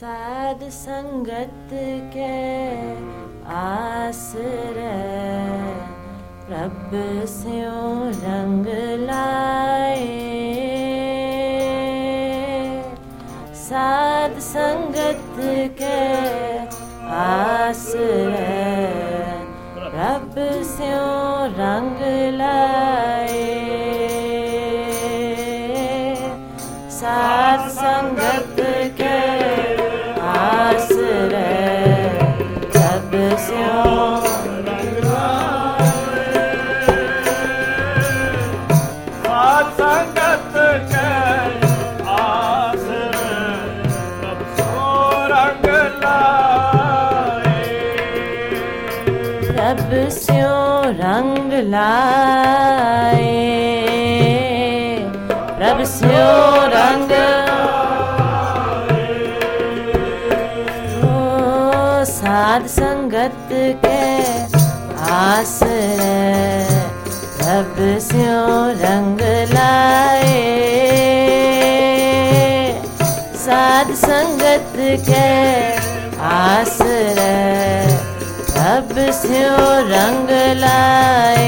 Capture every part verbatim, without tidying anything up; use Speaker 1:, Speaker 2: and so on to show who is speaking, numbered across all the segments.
Speaker 1: साध संगत के आसरे प्रभ स्यों रंग लाए। साध संगत के आसरे प्रभ स्यों रंग लाए। साध संगत के आसरे प्रभ स्यों रंग लाए।
Speaker 2: साध संगत के आसरे प्रभ स्यों रंग लाए।
Speaker 1: प्रभ स्यों रंग लाए। प्रभ स्यों रंग ओ साध संगत के आसरे प्रभ स्यों रंग लाए। साध संगत के आसरे प्रभ स्यों रंग लाए।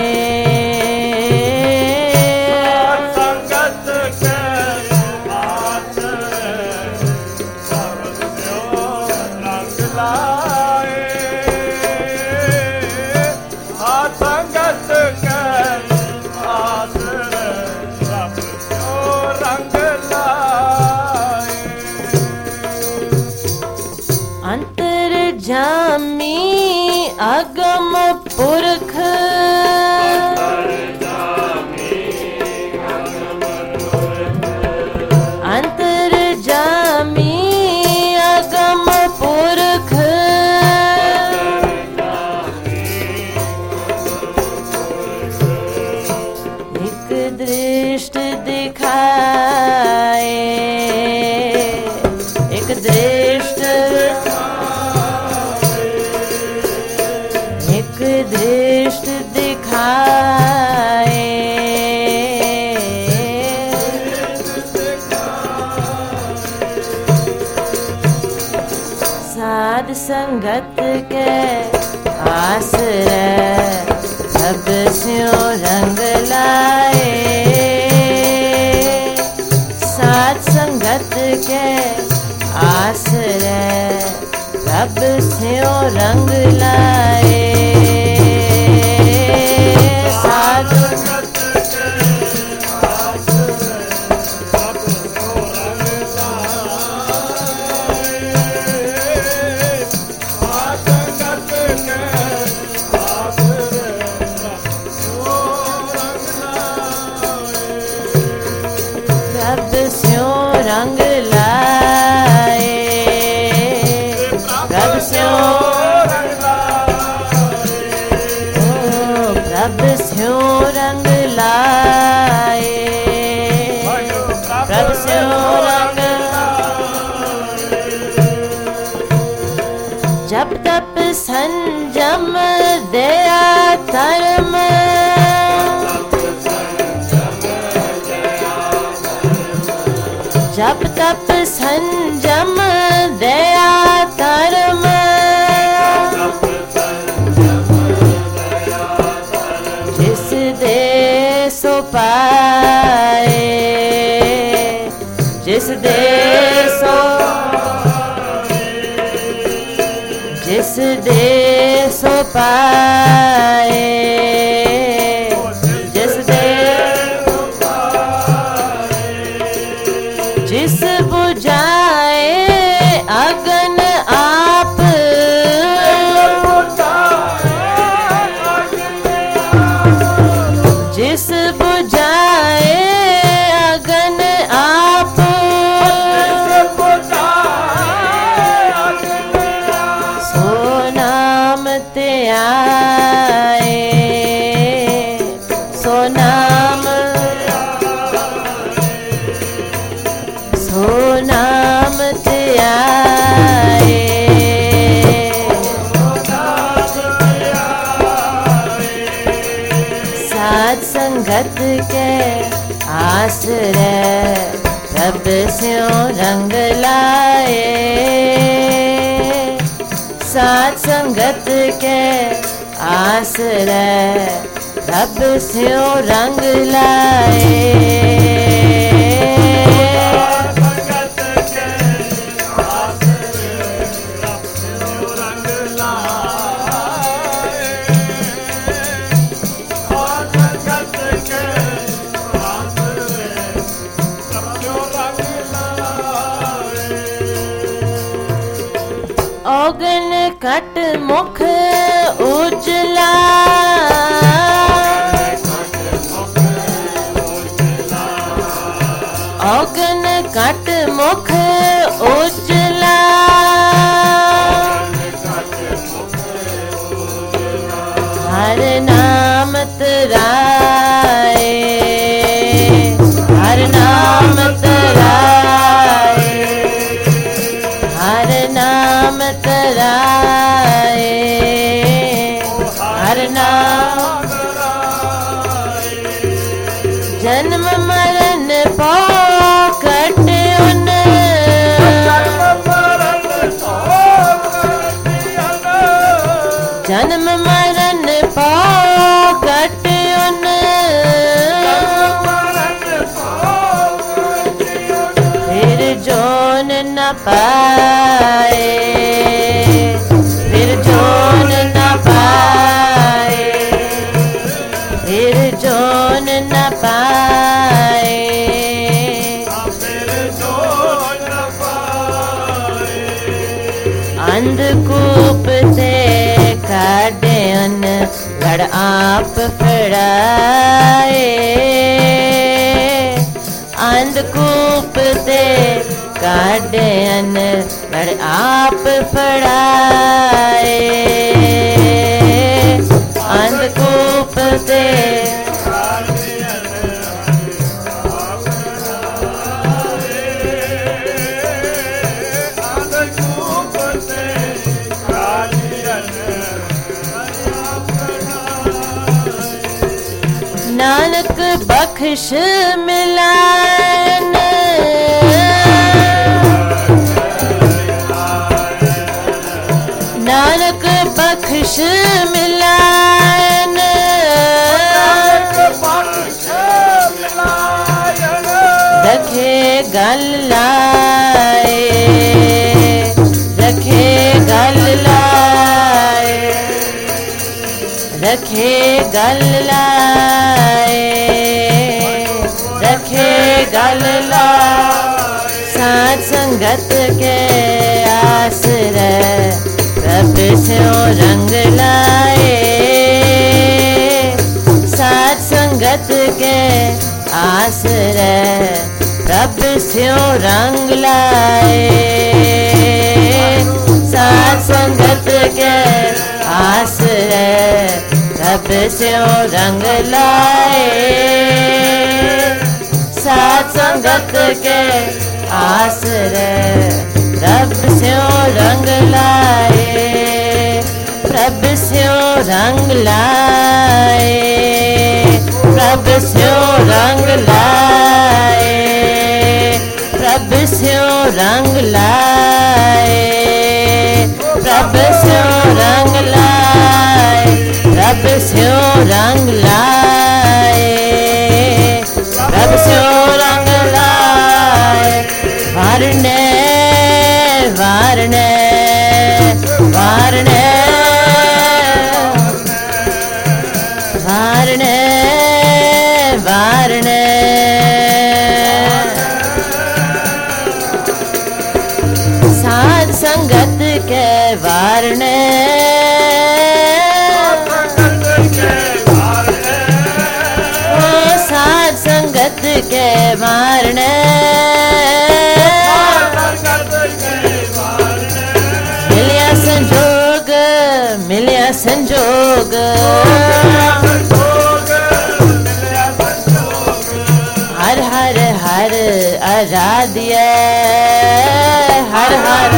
Speaker 1: अंतर्जामी अगम पुरख अंतर्जामी अगम पुरख एक दृष्टि दिखाए। एक दृष्टि एक दृष्टि दिखाए। साध संगत के आसरे प्रभ स्यों रंग लाए। साध संगत के आसरे प्रभ स्यों रंग लाए। साध संगत के आसरे प्रभ स्यों रंग लाए। साध संगत के आसरे प्रभ स्यों रंग लाए। प्रभ स्यों रंग लाए। प्रभ स्यों रंग लाए। ओ प्रभ स्यों रंग लाए। प्रभ स्यों रंग लाए। जप तप संयम दया धर्म जप तप संयम दया धर्म जिस दे सो पाए। जिस दे सो जिस दे सो पाए। जिस दे जिस बुझाए अगन आप। जिस बुझाए अगन आप। सो नाम ते आए। सो नाम सो नाम ते आए। साध संगत के आसरे प्रभ स्यों रंग लाए। संगत के आश्रय रब स्यों रंग लाए। औगन कट मुख उजला औगन कट मुख उजला हर नाम तराए हर नाम तराए हर नाम तराए हर नाम जन्म मरण पौकट उन जन्म मरण पौकट उन फिर जोन न पाए फिर जोन न पाए फिर जोन न पाए अंधकूप से काढ़े अन लड़ आप फड़ाए अंधकूप से काढ़े अन लड़ आप फड़ाए अंधकूप से नानक बख्श मिलान नानक बख्श मिलान रखे गल लाए रखे गल लाए रखे गल लाए रखे गल लाए साथ संगत के आश्रय प्रभ स्यों रंग लाए साथ संगत के आश्रय प्रभ स्यों रंग लाए साथ संगत के आश्रय प्रभ स्यों रंग लाए साथ संगत के आश्रय प्रभ स्यों रंग लाए प्रभ स्यों रंग लाए प्रभ स्यों रंग लाए प्रभ स्यों रंग लाए प्रभ स्यों रंग लाए प्रभ स्यों रंग लाए प्रभ स्यों रंग लाए वारने वारने वारने वारने वारने साध संगत के वारने साध संगत के वारने मिलिया संजोग मिलिया संजोग हर हर हर आराध्य हर हर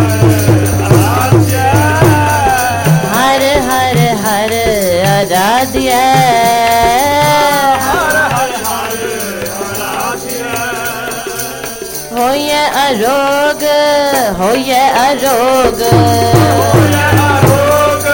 Speaker 1: हर हर हर आराध्य होये अरोग होये अरोग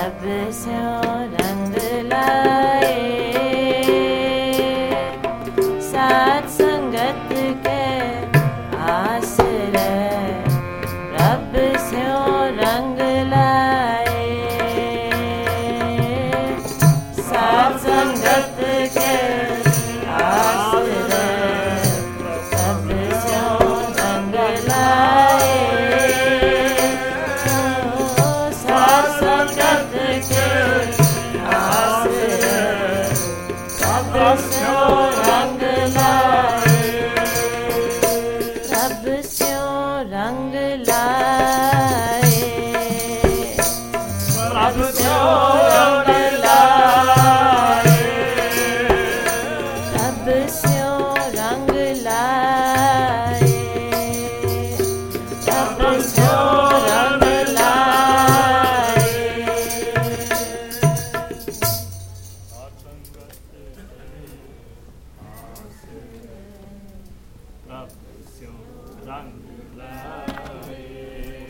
Speaker 1: सब स्यों रंग लाए, साथ संगत के आसरे रब स्यों रंग लाए, साथ संगत के आसरे रब स्यों रंग लाए, साथ संगत के आसरे रब स्यों रंग लाए, रब स्यों रंग लाए, रब स्यों